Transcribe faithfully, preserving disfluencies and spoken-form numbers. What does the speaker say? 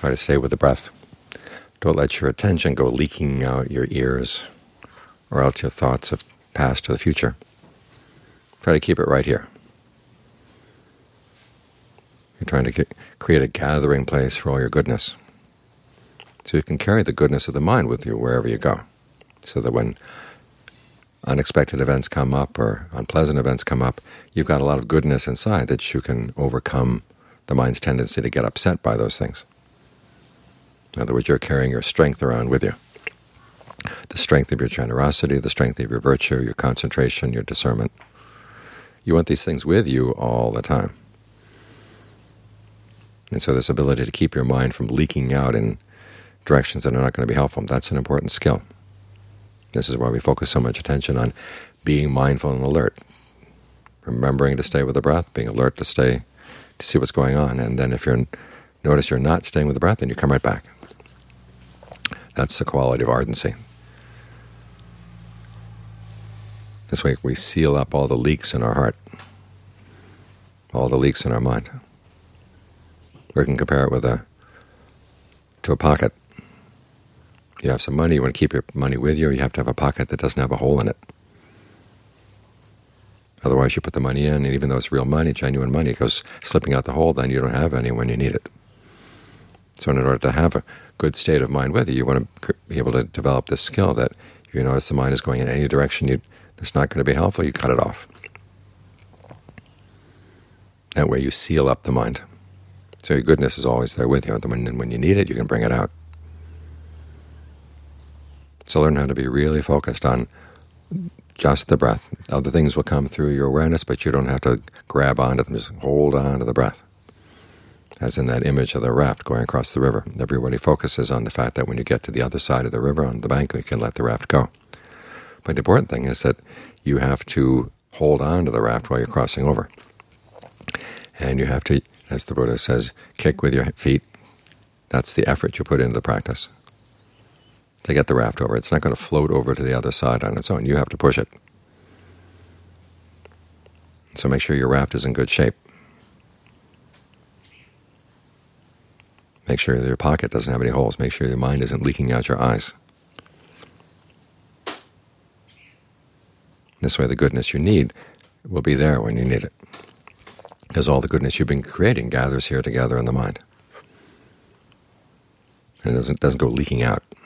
Try to stay with the breath. Don't let your attention go leaking out your ears or out your thoughts of past or the future. Try to keep it right here. You're trying to get, create a gathering place for all your goodness, so you can carry the goodness of the mind with you wherever you go, so that when unexpected events come up or unpleasant events come up, you've got a lot of goodness inside that you can overcome the mind's tendency to get upset by those things. In other words, you're carrying your strength around with you. The strength of your generosity, the strength of your virtue, your concentration, your discernment. You want these things with you all the time. And so this ability to keep your mind from leaking out in directions that are not going to be helpful, that's an important skill. This is why we focus so much attention on being mindful and alert, remembering to stay with the breath, being alert to stay, to see what's going on. And then if you notice you're not staying with the breath, then you come right back. That's the quality of ardency. This way we seal up all the leaks in our heart, all the leaks in our mind. We can compare it with a to a pocket. You have some money, you want to keep your money with you, you have to have a pocket that doesn't have a hole in it. Otherwise you put the money in, and even though it's real money, genuine money, it goes slipping out the hole, then you don't have any when you need it. So in order to have a good state of mind with you, you want to be able to develop this skill that if you notice the mind is going in any direction you, that's not going to be helpful, you cut it off. That way you seal up the mind. So your goodness is always there with you, and when, when you need it, you can bring it out. So learn how to be really focused on just the breath. Other things will come through your awareness, but you don't have to grab onto them. Just hold on to the breath. As in that image of the raft going across the river. Everybody focuses on the fact that when you get to the other side of the river, on the bank, you can let the raft go. But the important thing is that you have to hold on to the raft while you're crossing over. And you have to, as the Buddha says, kick with your feet. That's the effort you put into the practice to get the raft over. It's not going to float over to the other side on its own. You have to push it. So make sure your raft is in good shape. Make sure that your pocket doesn't have any holes. Make sure your mind isn't leaking out your eyes. This way the goodness you need will be there when you need it, because all the goodness you've been creating gathers here together in the mind. And it doesn't, doesn't go leaking out.